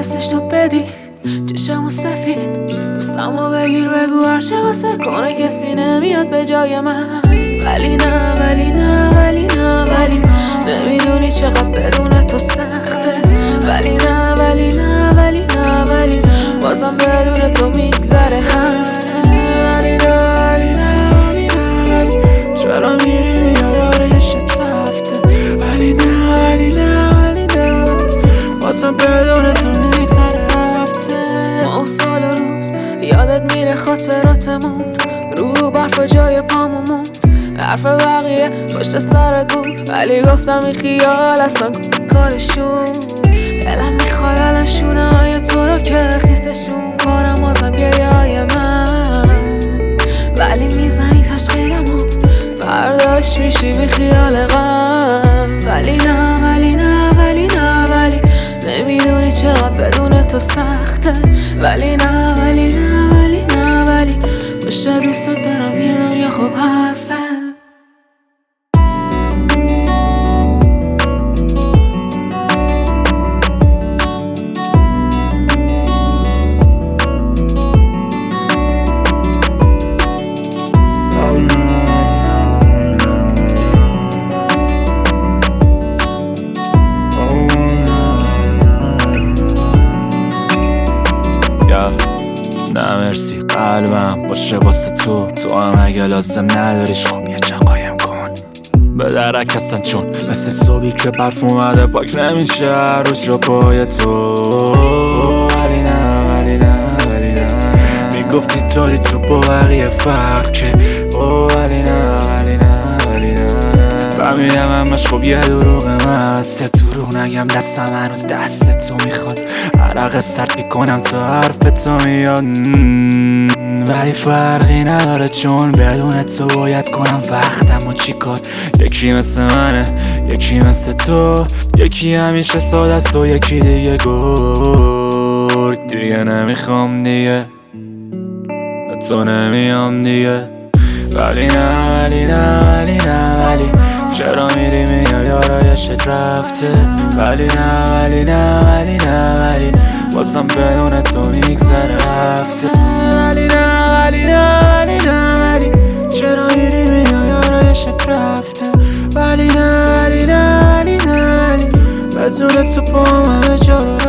حسش تو بدی چشمو سفید دوستمو بگیر بگو هرچه واسه کنه کسی نمیاد به جای من ولی نه ولی نه ولی نه ولی نمیدونی چقدر بدون تو سخته ولی نه ولی نه ولی نه ولی بازم بدون تو میگذره هفته ولی نه ولی نه ولی نه چرا میری میای یشت رفته ولی نه ولی نه ولی نه بازم بدون تو میگذره هفته ما سال و روز یادت میره خاطراتمون رو برف جای پامون حرف بقیه پشت سرت بود ولی گفتم این خیال اصلا کارشون دلم میخواد الان شونه های تو رو که خیسشون کارم بازم بیای من ولی میزنی تشقیدمو فرداش میشی بی خیال غم ولی نه ولی نه ولی نه ولی نمیدونی چقدر بدون تو سخته ولی نه ولی نه ولی نه ولی پشت دوست دارم یه دنیا خوب حرفه نه مرسی قلبم باشه واسه تو هم اگه لازم نداریش خب یه جا قایم کن به درک هستن چون مثل صبحی که برف اومده پاک نمیشه هر روز رو پای تو ولی نه ولی نه ولی نه میگفتی داری تو با بقیه فرق که ولی نه ولی نه ولی نه فهمیدم همش خب یه دروغ مسته دروغ نگم دستم هنوز دست تو میخواد عرق سرد میکنم تا حرف تو میاد ولی فرقی نداره چون بدون تو باید کنم وقتم و چی کار یکی مثل منه یکی مثل تو یکی همیشه ساده است و یکی دیگه گرگ دیگه نمیخوام دیگه به تو نمیام دیگه ولی نه ولی نه ولی نه ولی چرا میری میای آرایشت رفته ولی نه ولی نه ولی نه ولی بازم بدون تو میگذره هفته ولی نه ولی نه ولی نه ولی چرا میری میای آرایشت رفته ولی نه ولی نه ولی نه ولی بدون تو پام همه جا